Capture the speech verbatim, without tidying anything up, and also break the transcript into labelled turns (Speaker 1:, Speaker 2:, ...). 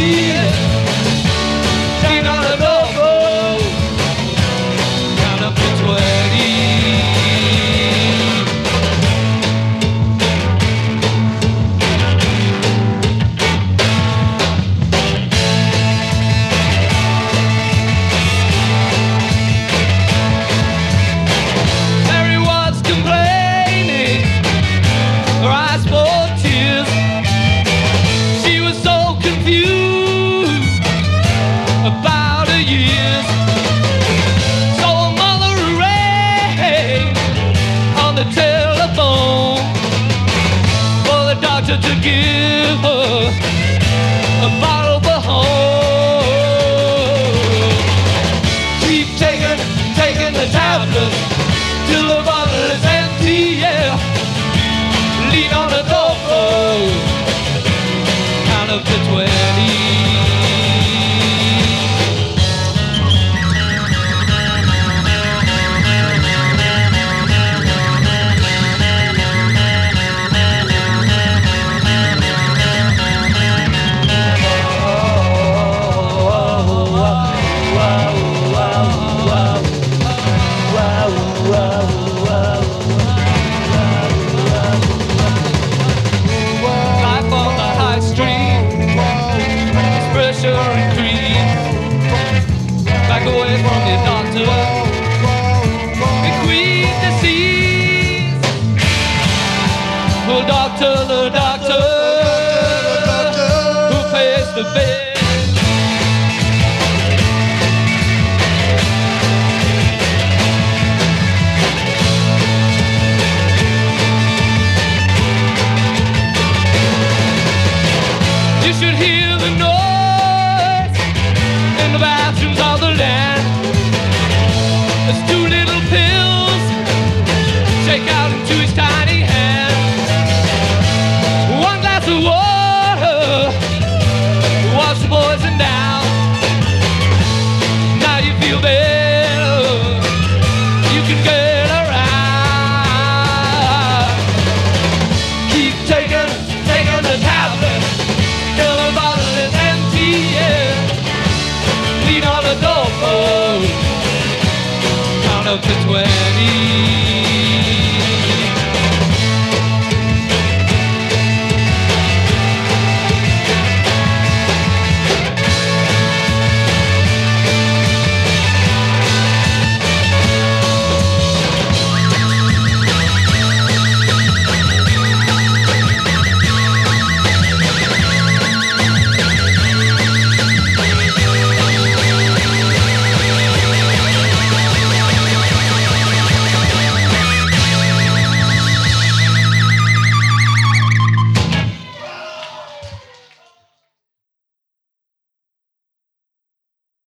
Speaker 1: Lean on the doorpost, count up to twenty. Mary was complaining, her eyes full of tears. She was so confused about her years. So her mother rang on the telephone for the doctor to give her a bottle for home. Keep taking, taking the tablets till the bottle is empty, yeah. Lean on the doorpost, count up to twenty. Life on the high street, pressure increase. Back away from your doctor, bequeath disease. The doctor, the doctor, who pays the bill.